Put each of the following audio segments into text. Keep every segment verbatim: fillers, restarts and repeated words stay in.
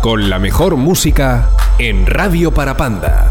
con la mejor música en Radio Parapanda.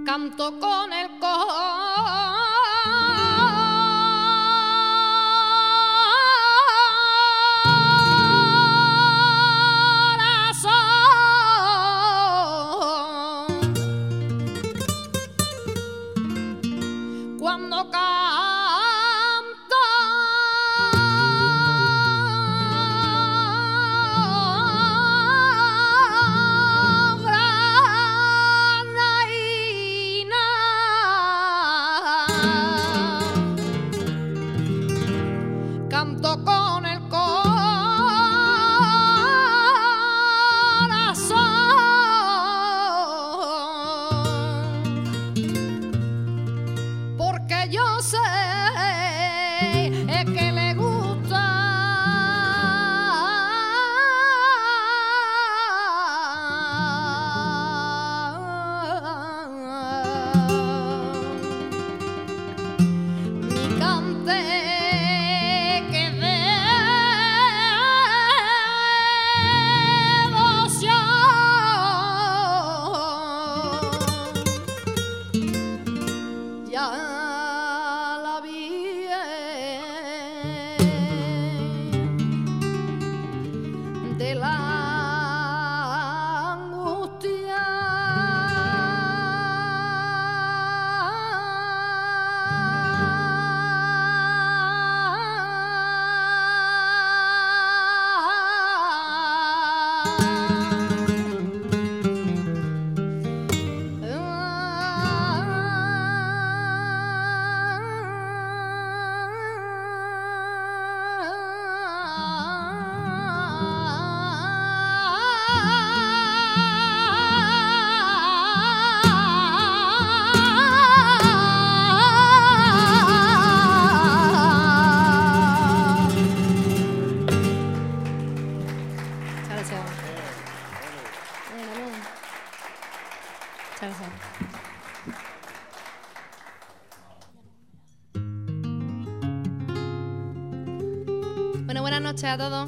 canto con el corazón. Cuando canto canto con el corazón, porque yo sé que le gusta mi cante. De la angustia Bueno, buenas noches a todos.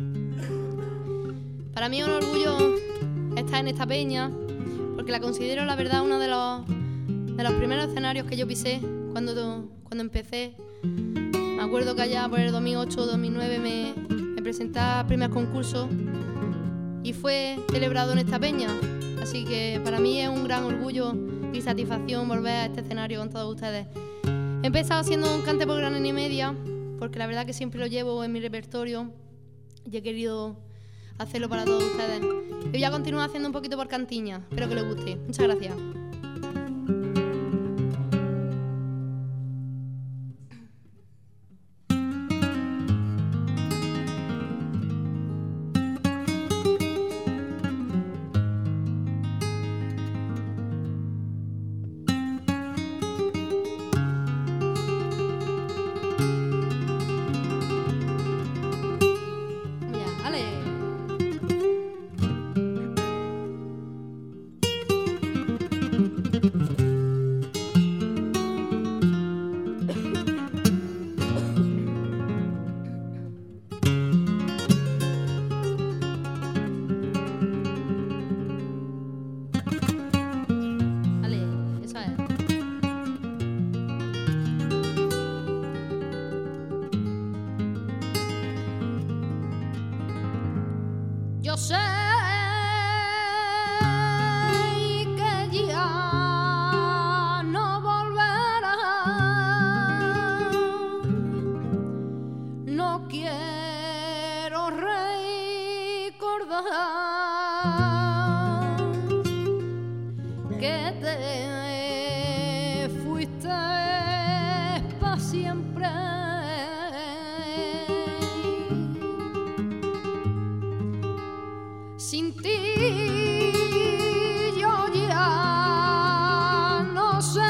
Para mí es un orgullo estar en esta peña, porque la considero, la verdad, uno de los, de los primeros escenarios que yo pisé cuando, cuando empecé. Me acuerdo que allá por el dos mil ocho o dos mil nueve me, me presenté a primeros concursos y fue celebrado en esta peña. Así que para mí es un gran orgullo y satisfacción volver a este escenario con todos ustedes. He empezado haciendo un cante por granada y media, porque la verdad que siempre lo llevo en mi repertorio y he querido hacerlo para todos ustedes. Y voy a continuar haciendo un poquito por cantiña. Espero que les guste. Muchas gracias. Yo sé que ya no volverá, no quiero recordar que te fuiste para siempre. Sin ti yo ya no sé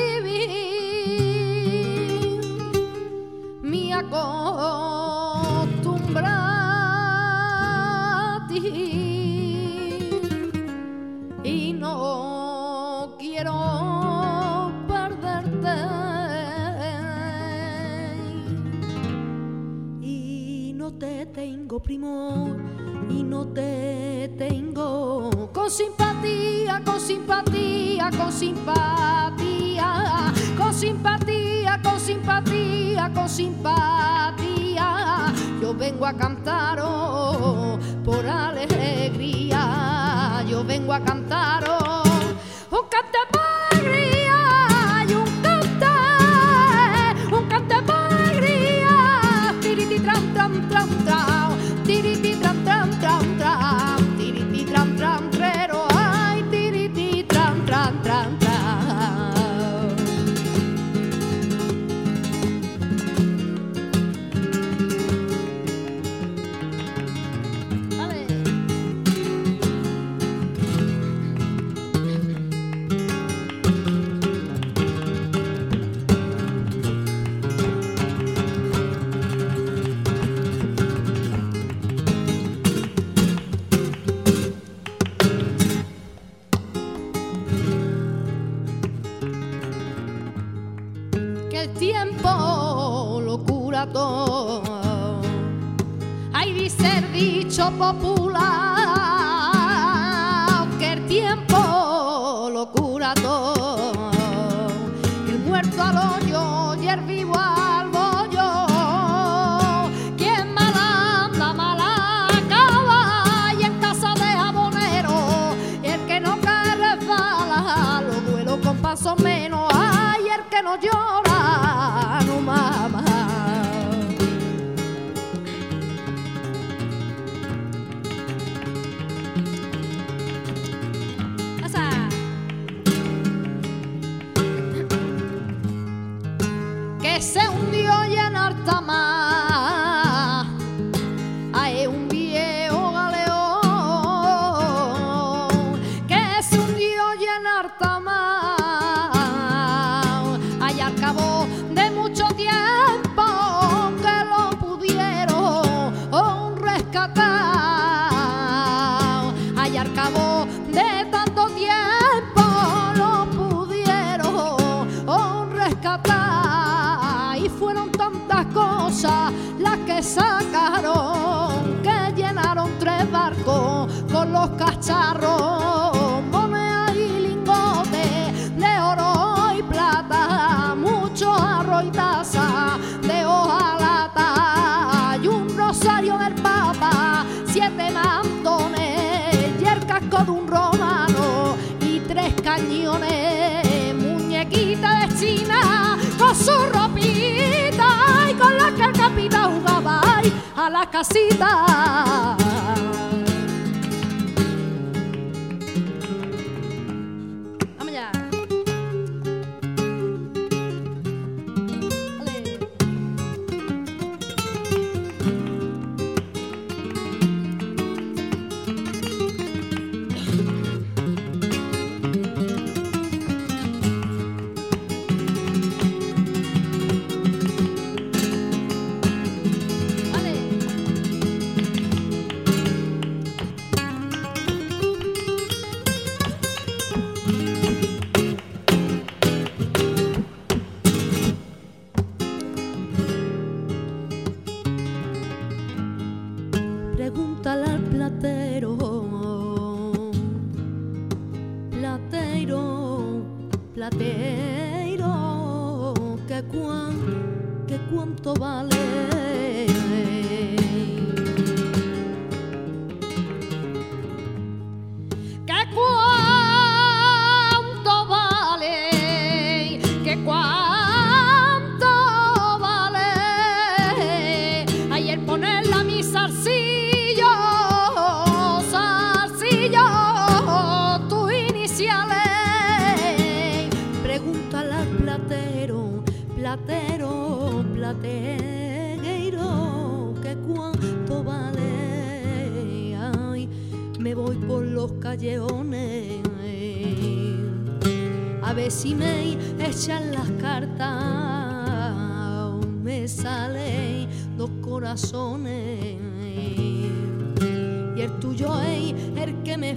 vivir, me acostumbré a ti y no quiero perderte y no te tengo primor y no te tengo con simpatía, con simpatía, con simpatía. con simpatía, yo vengo a cantaros por alegría, yo vengo a cantaros un cante por alegría y un cante, un cante por alegría, tiriti tram tram tram tram, tiriti tram tram tram tram, tiriti tram tram trero, ay tiriti tram tram tram tram. Hay dice el dicho popular que el tiempo lo cura todo, el muerto al hoyo y el vivo al bollo, quien mal anda mal acaba y en casa de jabonero, y el que no cae resbala, lo duelo con paso menos, ay, el que no llora no mama. Que se hundió y en alta mar, hay un viejo galeón que se hundió y en alta mar, allá al cabo de mucho tiempo que lo pudieron rescatar, allá al cabo de tanto tiempo lo pudieron rescatar. Fueron tantas cosas las que sacaron que llenaron tres barcos con los cacharros, monedas y lingotes de oro y plata, mucho arroz y taza de hojalata y un rosario del Papa, siete mantones y el casco de un romano y tres cañones, muñequita de China con su ropita y con la que el capitán jugaba ay, a la casita. Vamos ya. Dale. Pregúntale al platero, platero, platero, que, cuan, que cuánto vale. Que cuánto vale, que cuánto vale. Ayer ponerla a mi zarcillo. Pregúntale al platero, platero, platero, que cuánto vale. Ay, me voy por los callejones a ver si me echan las cartas, me salen dos corazones y el tuyo es el que me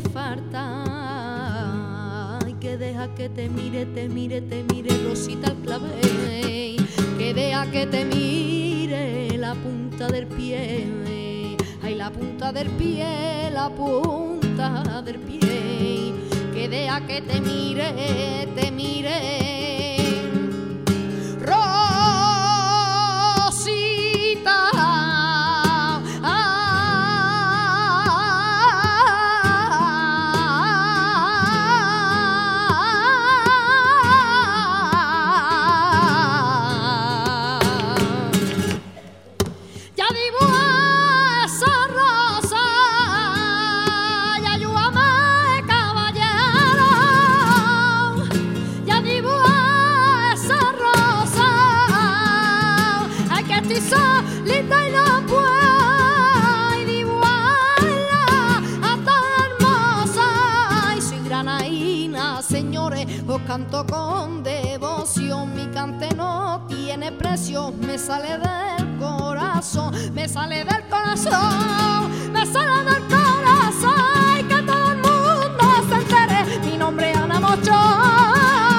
falta. Ay, que deja que te mire, te mire, te mire, Rosita el clavel, que deja que te mire la punta del pie, ay, la punta del pie, la punta del pie, que deja que te mire, te mire, Rosita señores, os canto con devoción. Mi cante no tiene precio, me sale del corazón, me sale del corazón, me sale del corazón. Y que todo el mundo se entere, mi nombre es Ana Mochón.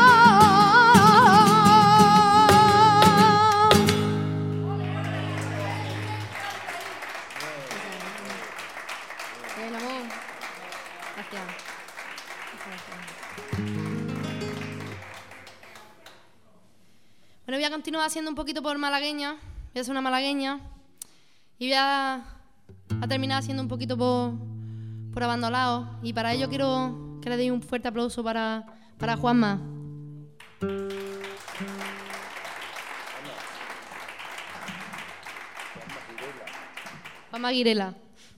Bueno, voy a continuar haciendo un poquito por malagueña. Voy a hacer una malagueña. Y voy a, a terminar haciendo un poquito por, por abandonado. Y para ello quiero que le deis un fuerte aplauso para, para Juanma. Juanma Guirela.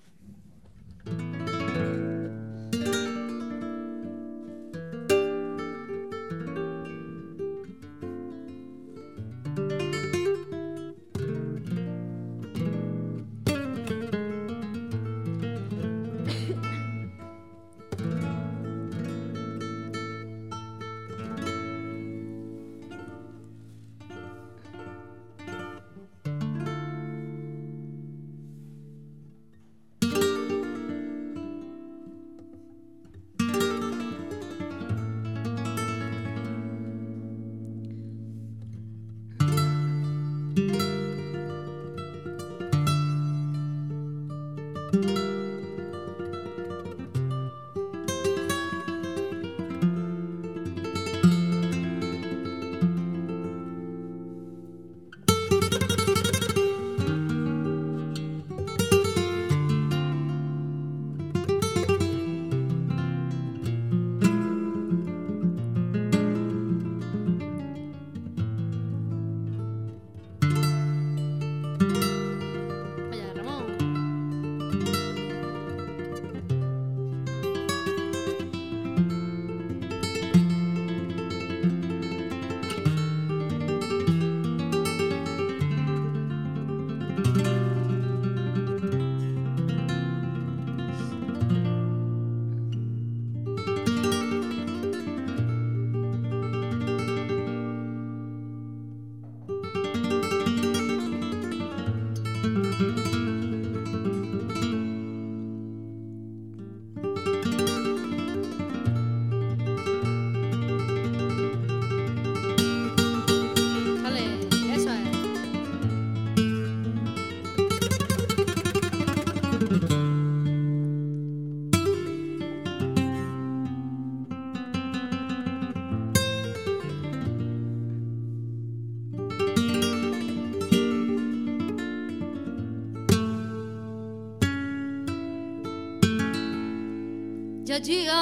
Ya llega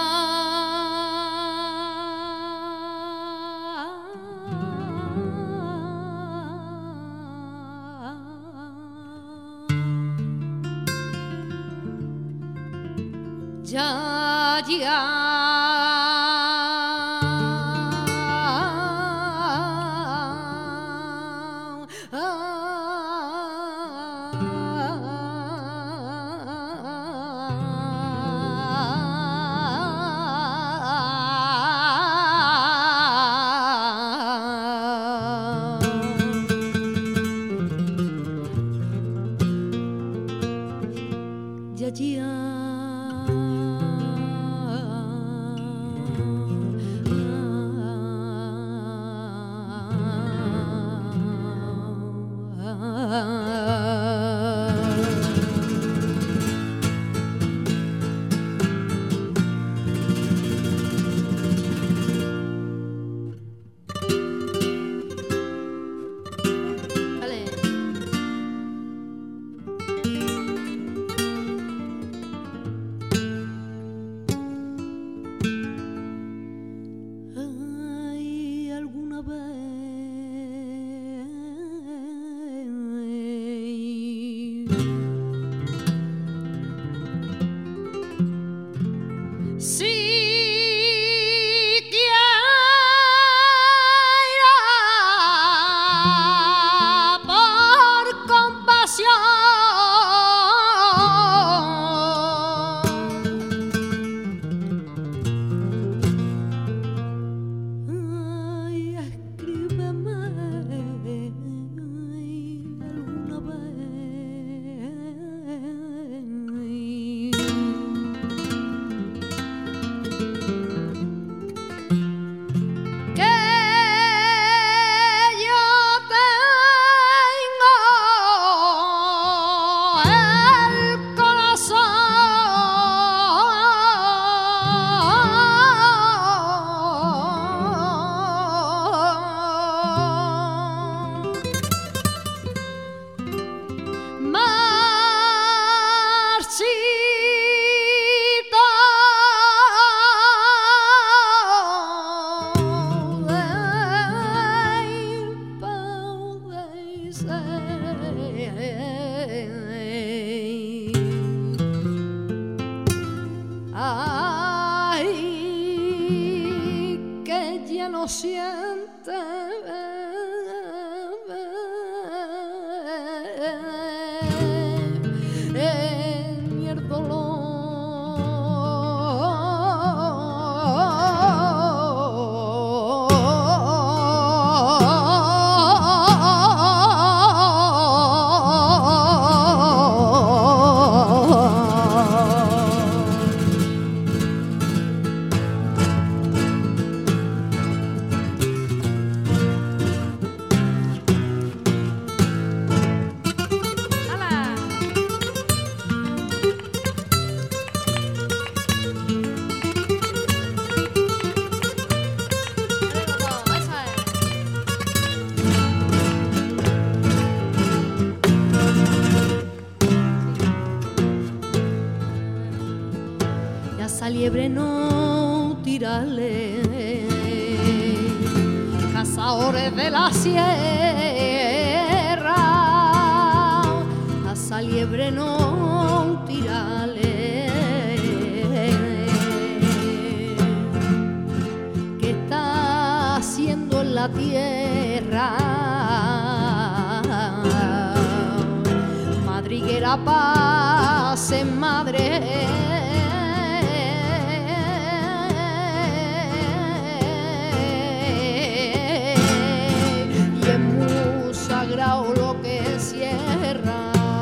ya llega ya llega ella no siente ni el dolor. Esa liebre no tirarle, cazadores de la sierra, a esa liebre no tirarle, ¿qué está haciendo en la tierra? Madriguera paz en madre. Sagrado lo que cierra.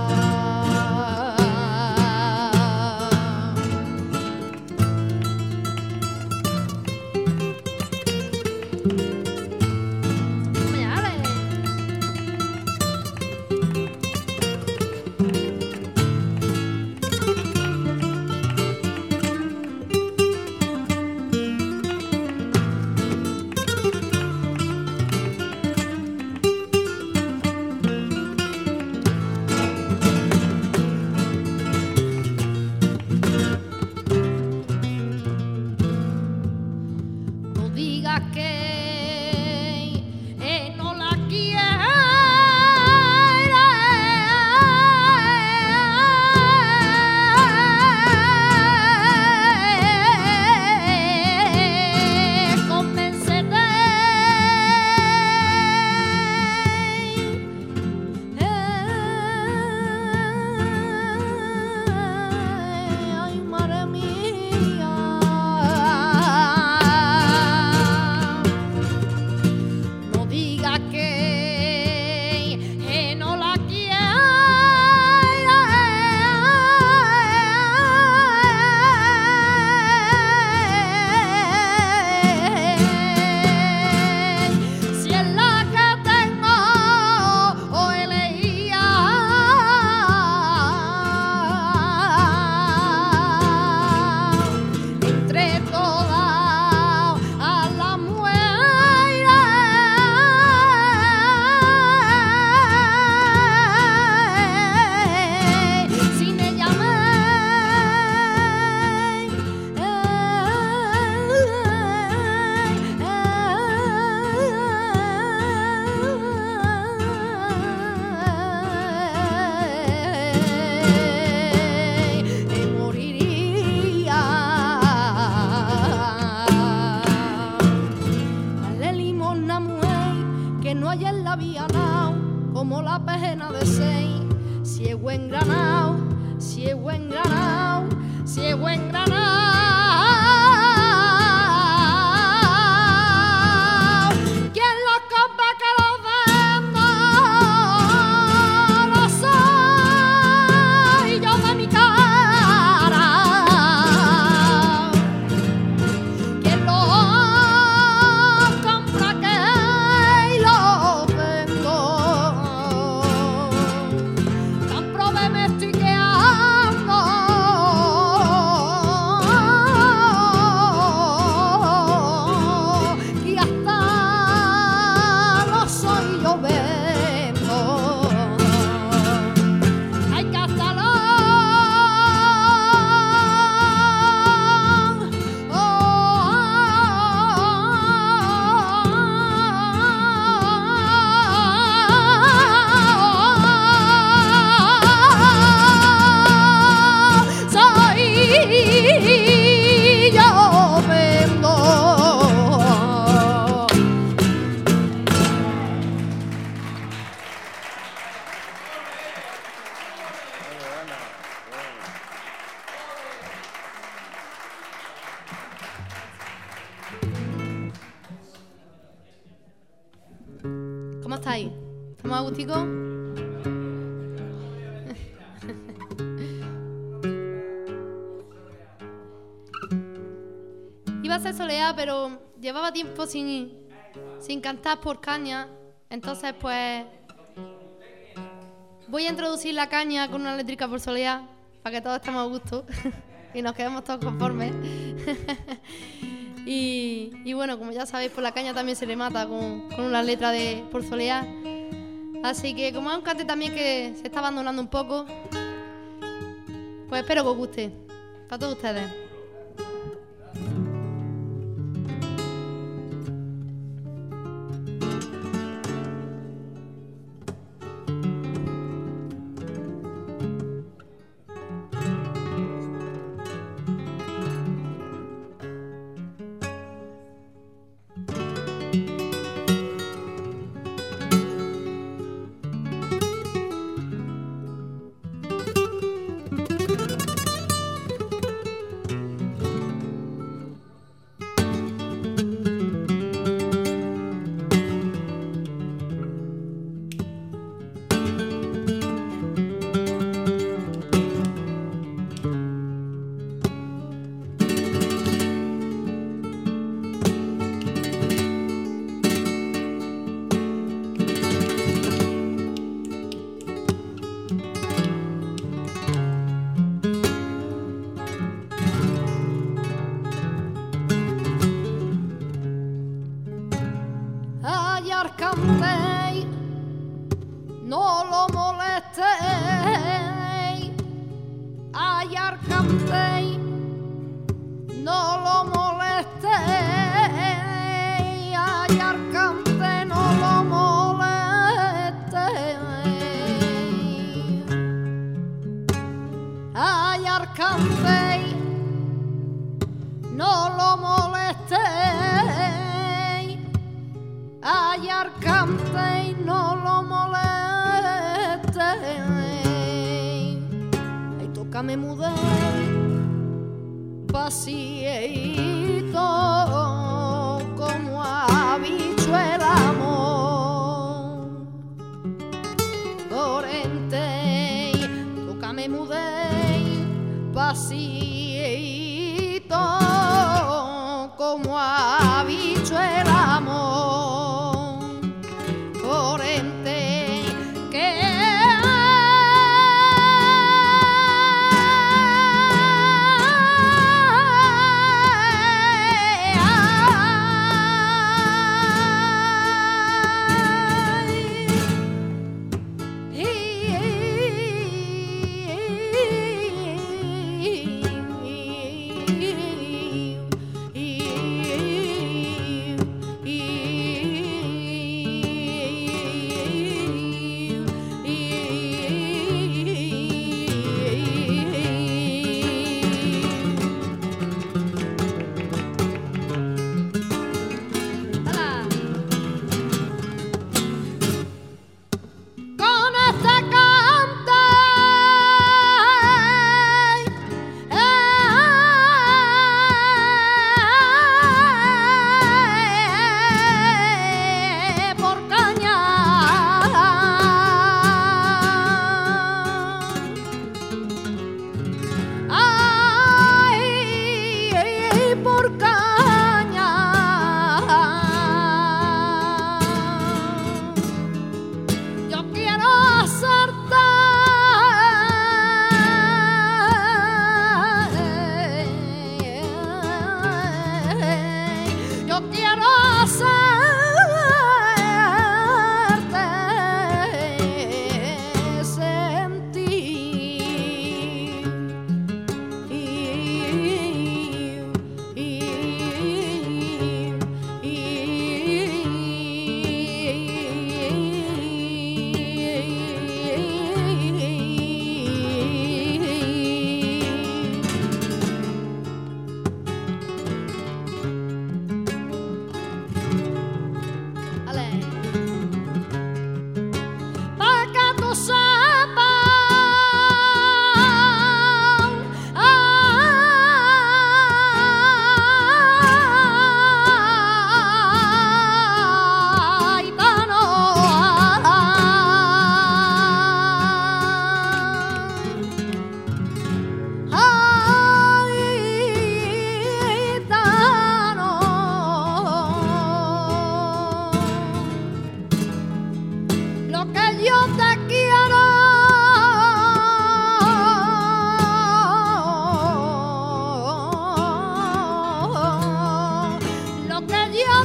Como la pena de seis, ciego engranado, ciego engranado, ciego engranado. ¿Quién los compra que los venda? Lo soy yo de mi cara. ¿Quién los compra que los vendo? Tan prove me estoy quedando. estáis? ¿Estamos a gustico? Iba a ser soleá, pero llevaba tiempo sin, sin cantar por caña. Entonces, pues, voy a introducir la caña con una eléctrica por soleá para que todos estemos a gusto y nos quedemos todos conformes. y, y bueno, como ya sabéis, por la caña también se le mata con, con una letra de por soleá. Así que como es un cante también que se está abandonando un poco, pues espero que os guste. Para todos ustedes. Arcambey, no lo molestéis. Ay, Arcambey, no lo molestéis. Ay, Arcambey, no lo molestéis. Ay, Arcambey, no lo molestéis. Ay, Arcambey, no lo molestéis. Ay, tócame mudé, pasieito, como ha dicho el amor. Corente, tócame mudé, pasieito, como ha dicho el amor.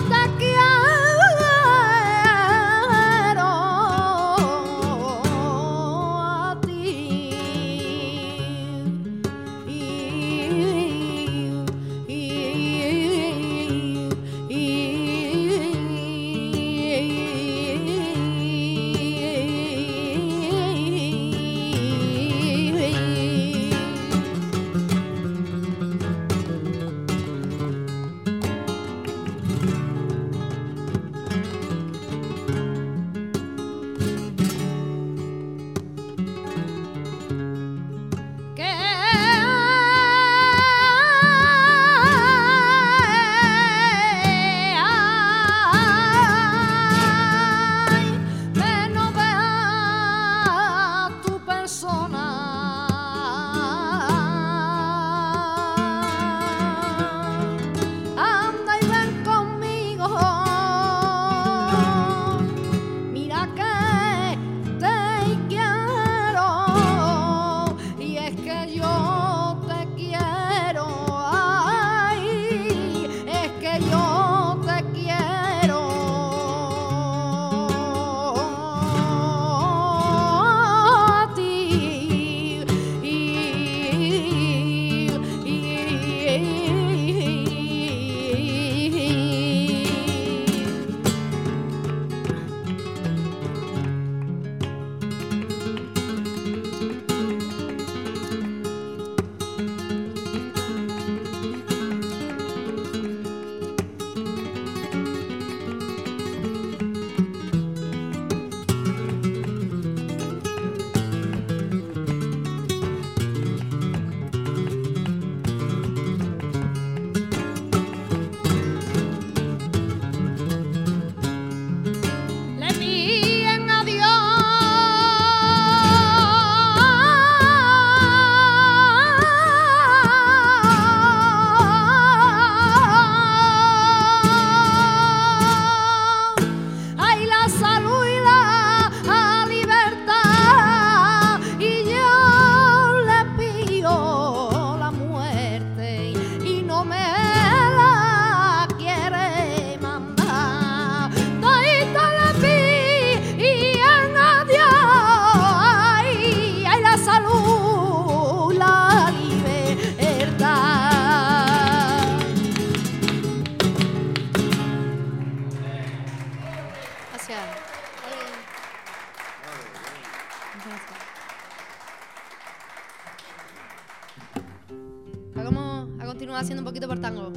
continuar haciendo un poquito por tango.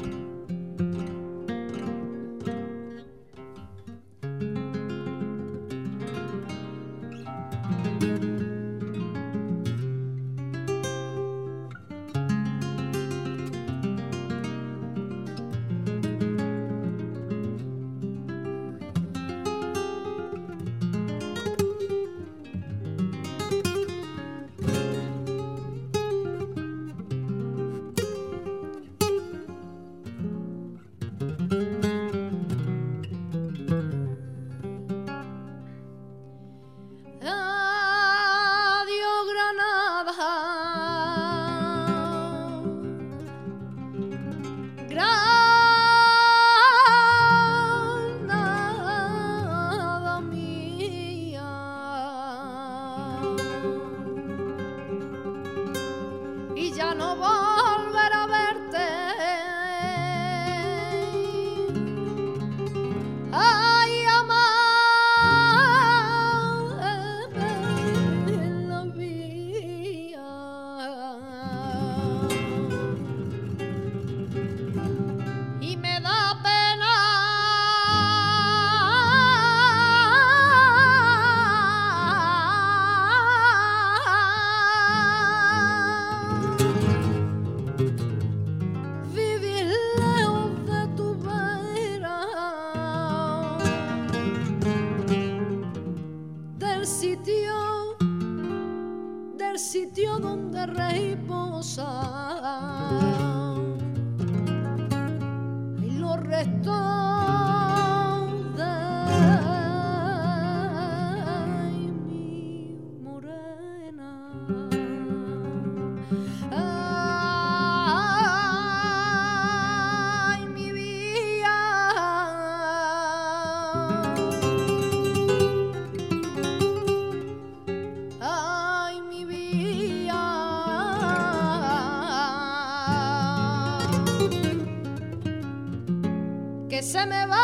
se me va,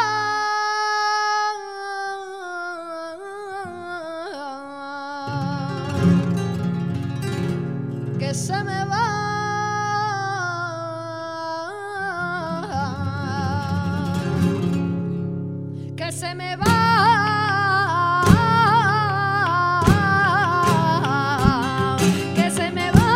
que se me va, que se me va, que se me va.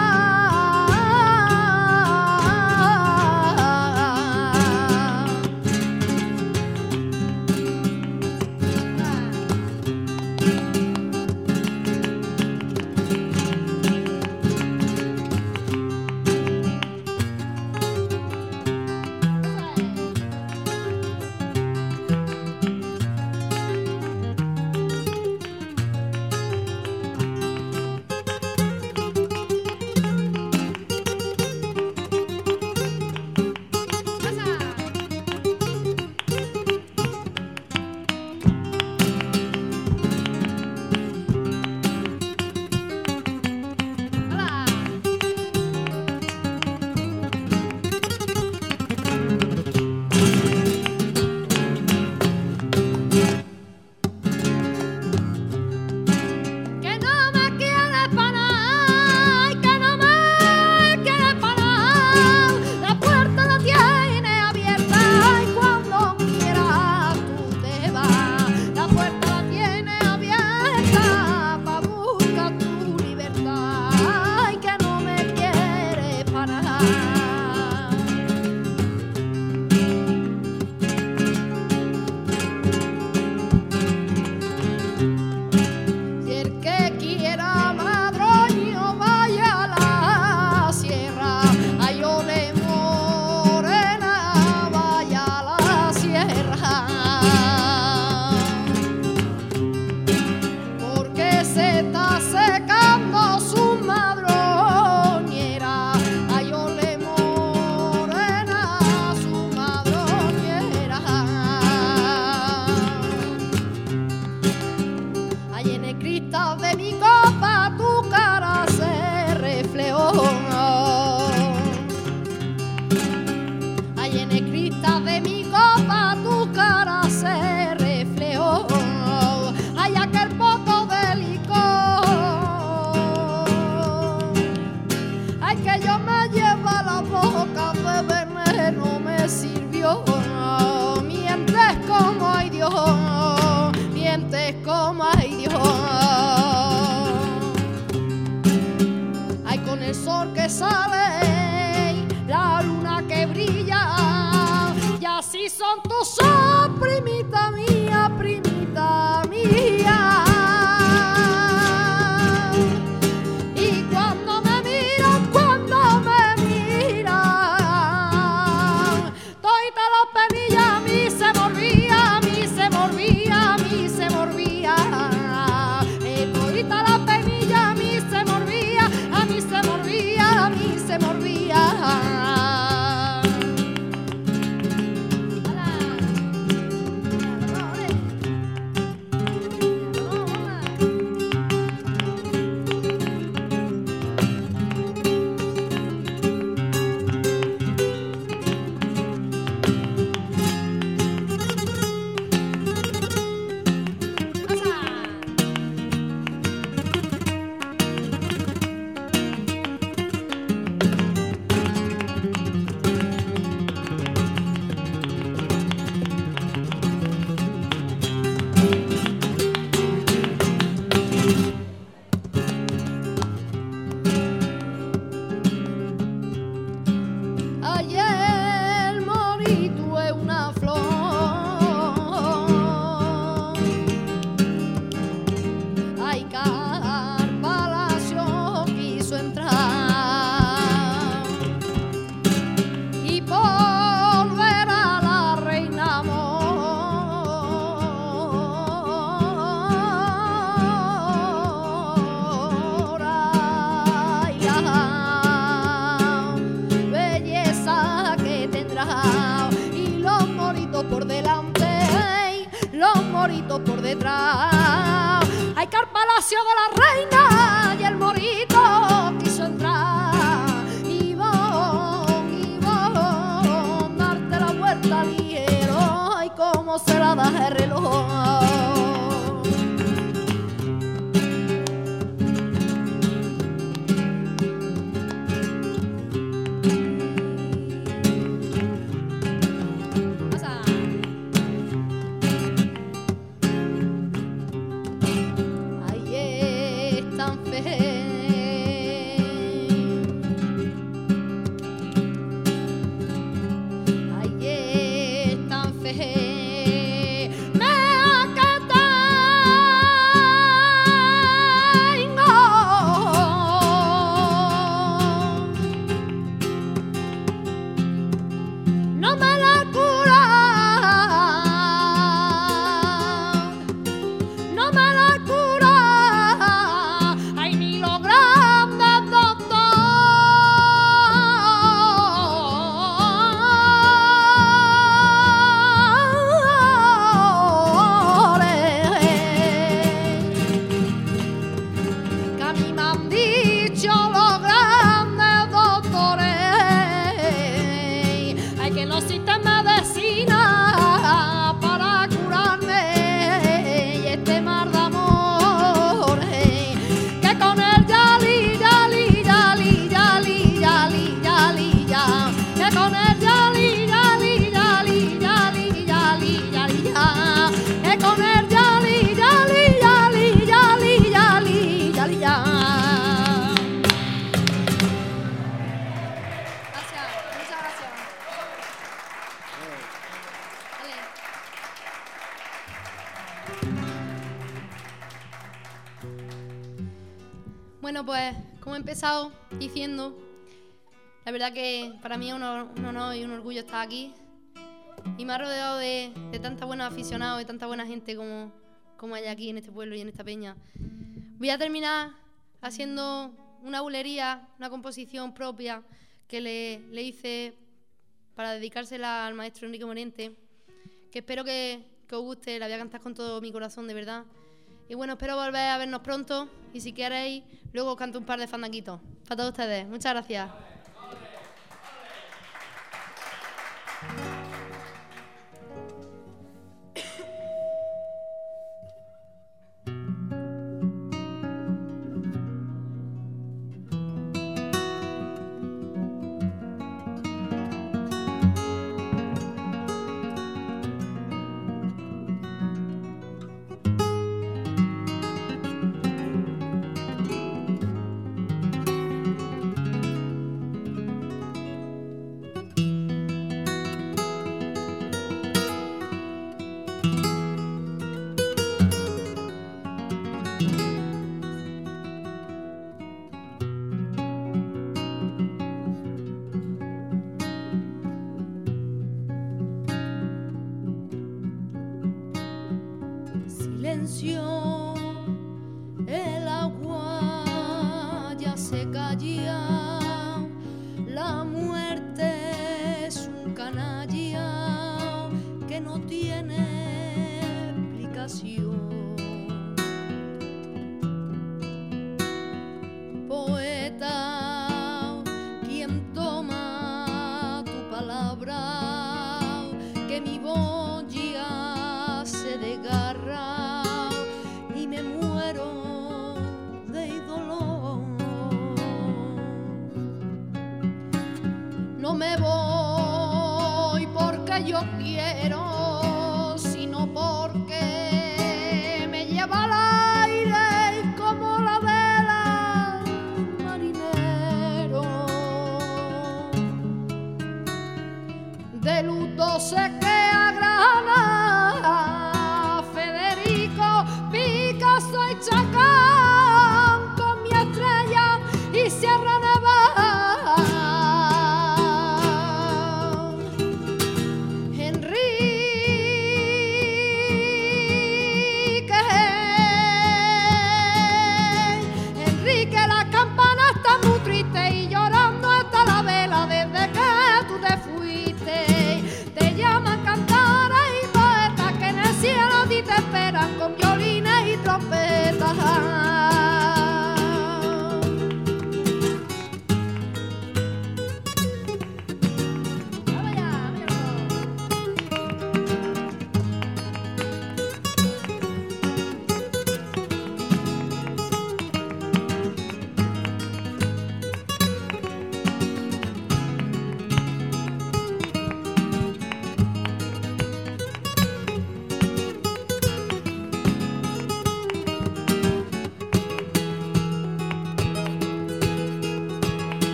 Como ay Dios, ay con el sol que sale, la luna que brilla, y así son tus ojos, primita mía, primita mía. Y cuando me miran, cuando me miran, todita la penilla a mí se morbía, a mí se morbía, a mí se morbía. Todita la penilla a mí se morbía, a mí se morbía, a mí se morbía. Ayer morí, tuve una flor, ay, Carpalacio quiso entrar y por ver a la reina mora y la belleza que tendrá, y los moritos por delante, los moritos por detrás. Hay Carpalacio de la reina y el morito quiso entrar, y vos, y vos, darte la vuelta ligero. no se la da el reloj. Bueno, pues como he empezado diciendo, la verdad que para mí es un honor, un honor y un orgullo estar aquí. Y me ha rodeado de, de tantos buenos aficionados, de tanta buena gente como, como hay aquí en este pueblo y en esta peña. Voy a terminar haciendo una bulería, una composición propia que le, le hice para dedicársela al maestro Enrique Morente, que espero que, que os guste, la voy a cantar con todo mi corazón, de verdad. Y bueno, espero volver a vernos pronto y si queréis, luego os canto un par de fandanguitos. Para todos ustedes. Muchas gracias. Silencio, el agua ya se calla, la muerte es un canalla que no tiene explicación. Poeta, quien toma tu palabra, que mi voz ya se desgarra y me muero de dolor. No me voy porque yo quiero, sino porque me lleva al aire como la vela marinero. De luto se queda Granada, Federico, Picasso y Chacón, con mi estrella y Sierra Nevada. Enrique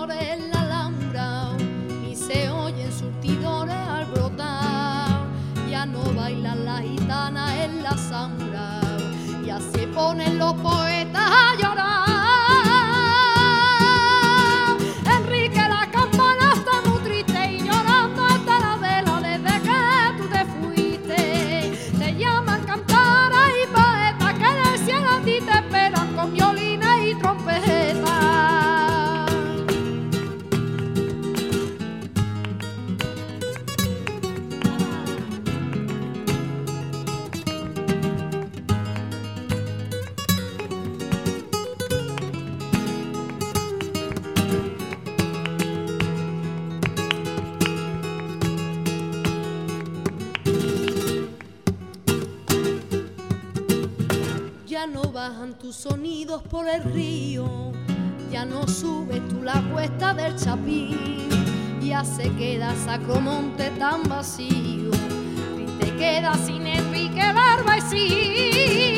flores en la alhambra, ni se oyen surtidores al brotar. Ya no bailan las gitanas en la zambra, ya se ponen los poetas a llorar. Enrique, la campana está muy triste y llorando hasta la vela desde que tú te fuiste. Te llaman cantaras y poetas que en el cielo a ti te esperan con violines y trompetas. Ya no bajan tus sonidos por el río, ya no subes tú la cuesta del Chapín, ya se queda Sacromonte tan vacío y te quedas sin Enrique Barba y sí.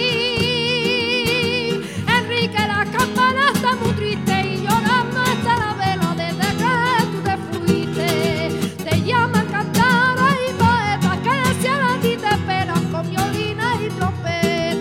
Enrique, la campana está muy triste y llorando hasta la vela desde que tú te fuiste. Te llaman cantaras y poetas que en el cielo a ti te esperan con violines y trompetas.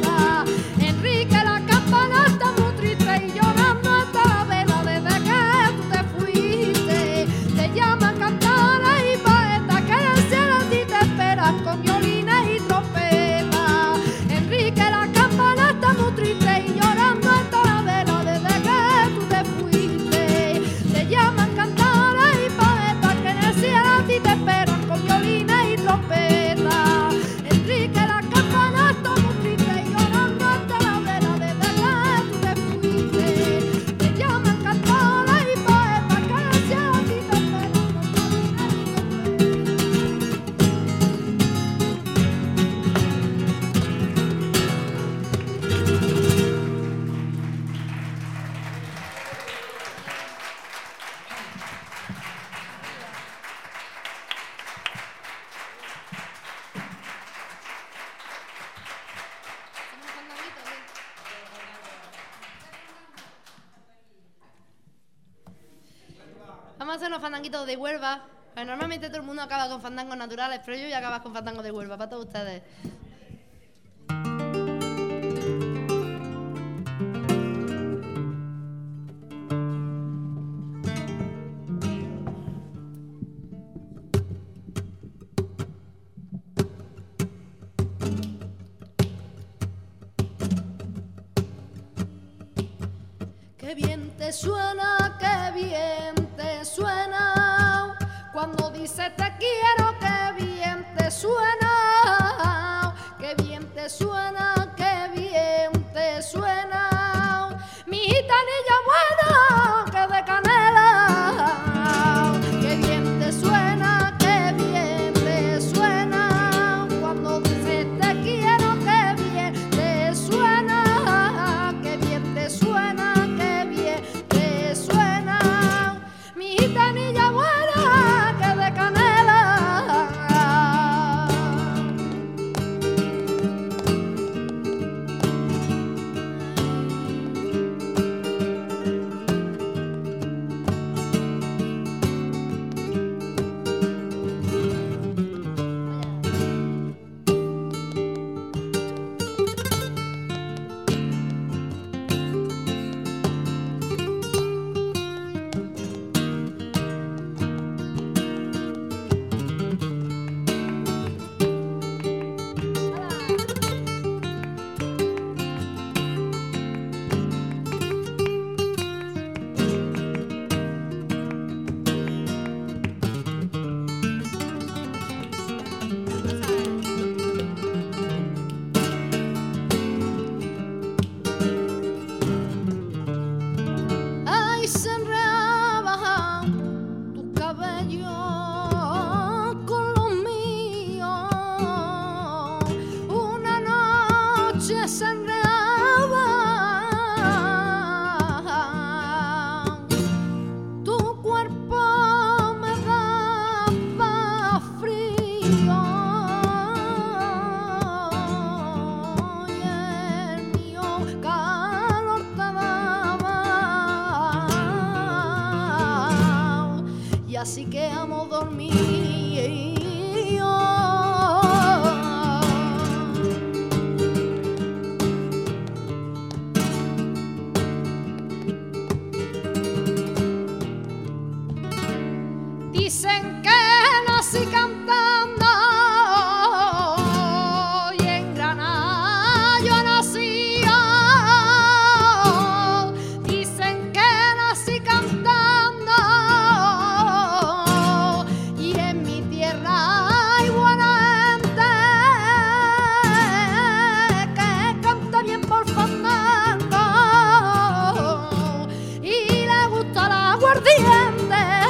Con violines y trompetas. Enrique, la campana está muy triste y llorando hasta la vela desde que tú te fuiste. Te llaman cantaras y poetas que en el cielo a ti te esperan con violines y trompetas. Enrique, la campana está muy triste y llorando hasta la vela desde que tú te fuiste. Te llaman cantaras y poetas que en el cielo a ti te esperan con violines y Vamos a hacer unos fandanguitos de Huelva. Pues normalmente todo el mundo acaba con fandangos naturales, pero yo voy a acabar con fandangos de Huelva, para todos ustedes. Qué bien te suena, qué bien te suena, cuando dices te quiero, qué bien te suena, qué bien te suena, qué bien te suena, mi gitanilla buena, que de canela, qué bien te suena, qué bien te suena, cuando dices te quiero, qué bien te suena, qué bien te suena. Mi gitanilla buena, que de canela. y así quedamos dormidos. Dicen que nací cantando y en Granada yo nací. Dicen que nací cantando y en mi tierra hay buena gente que canta bien por fandango y le gusta la aguardiente.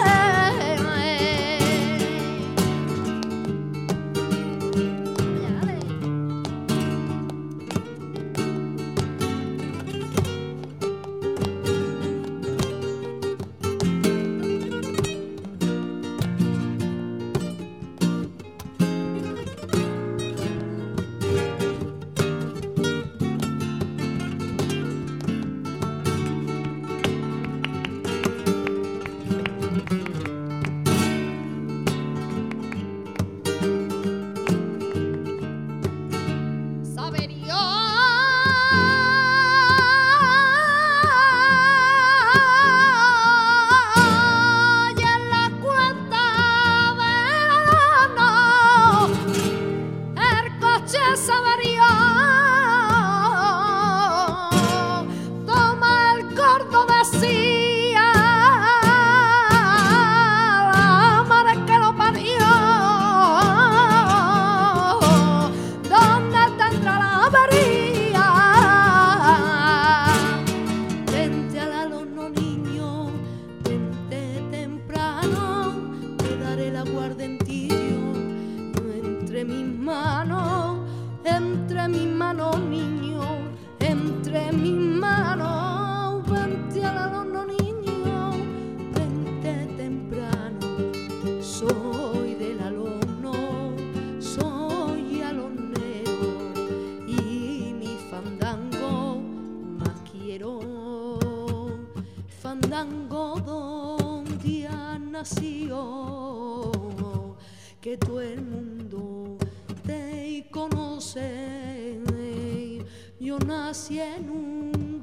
Fandango donde has nacido, que todo el mundo te conoce. Yo nací en un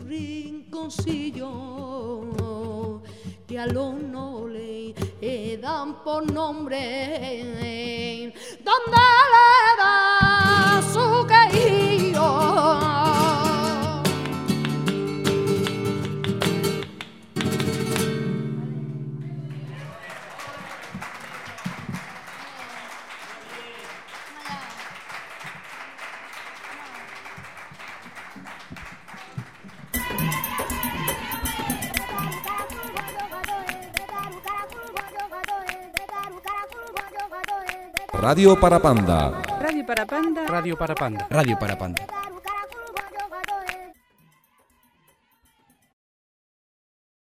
rinconcillo que a los no le dan por nombre, donde le dan su quejío. Radio Parapanda. Radio Parapanda. Radio Parapanda. Radio Parapanda.